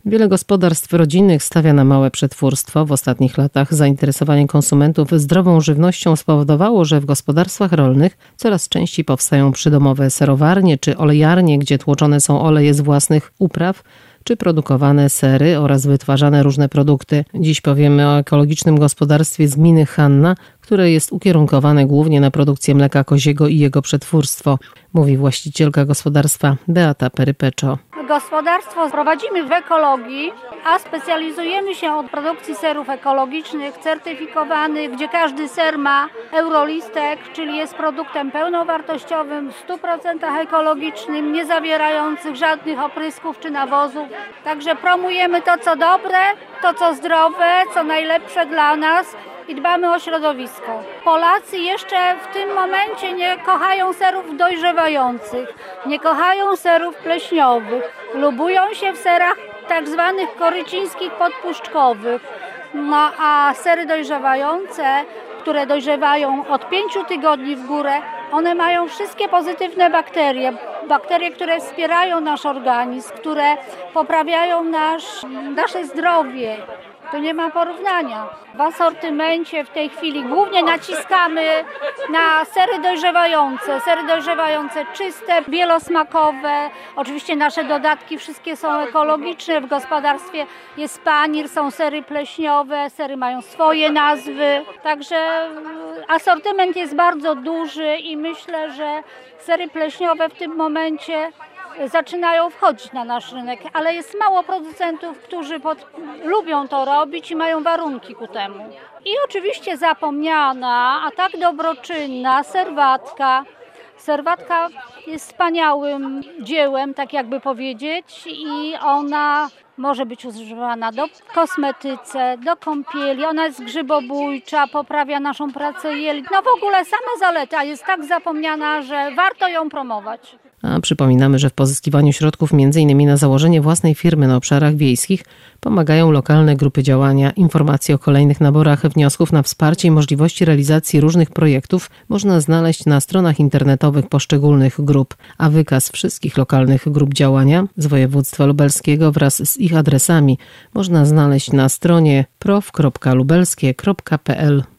Wiele gospodarstw rodzinnych stawia na małe przetwórstwo. W ostatnich latach zainteresowanie konsumentów zdrową żywnością spowodowało, że w gospodarstwach rolnych coraz częściej powstają przydomowe serowarnie czy olejarnie, gdzie tłoczone są oleje z własnych upraw, czy produkowane sery oraz wytwarzane różne produkty. Dziś powiemy o ekologicznym gospodarstwie z gminy Hanna, które jest ukierunkowane głównie na produkcję mleka koziego i jego przetwórstwo, mówi właścicielka gospodarstwa Beata Perypeczo. Gospodarstwo prowadzimy w ekologii, a specjalizujemy się od produkcji serów ekologicznych, certyfikowanych, gdzie każdy ser ma eurolistek, czyli jest produktem pełnowartościowym, w 100% ekologicznym, nie zawierających żadnych oprysków czy nawozów. Także promujemy to, co dobre, to, co zdrowe, co najlepsze dla nas i dbamy o środowisko. Polacy jeszcze w tym momencie nie kochają serów dojrzewających, nie kochają serów pleśniowych, lubują się w serach tak zwanych korycińskich podpuszczkowych. No a sery dojrzewające, które dojrzewają od 5 tygodni w górę, one mają wszystkie pozytywne bakterie. Bakterie, które wspierają nasz organizm, które poprawiają nasze zdrowie. To nie ma porównania. W asortymencie w tej chwili głównie naciskamy na sery dojrzewające czyste, wielosmakowe. Oczywiście nasze dodatki wszystkie są ekologiczne. W gospodarstwie jest panir, są sery pleśniowe, sery mają swoje nazwy. Także asortyment jest bardzo duży i myślę, że sery pleśniowe w tym momencie zaczynają wchodzić na nasz rynek, ale jest mało producentów, którzy lubią to robić i mają warunki ku temu. I oczywiście zapomniana, a tak dobroczynna serwatka. Serwatka jest wspaniałym dziełem, tak jakby powiedzieć, i ona może być używana do kosmetyce, do kąpieli, ona jest grzybobójcza, poprawia naszą pracę jelit. No w ogóle same zalety, a jest tak zapomniana, że warto ją promować. A przypominamy, że w pozyskiwaniu środków m.in. na założenie własnej firmy na obszarach wiejskich pomagają lokalne grupy działania. Informacje o kolejnych naborach wniosków na wsparcie i możliwości realizacji różnych projektów można znaleźć na stronach internetowych poszczególnych grup, a wykaz wszystkich lokalnych grup działania z województwa lubelskiego wraz z ich adresami można znaleźć na stronie prof.lubelskie.pl.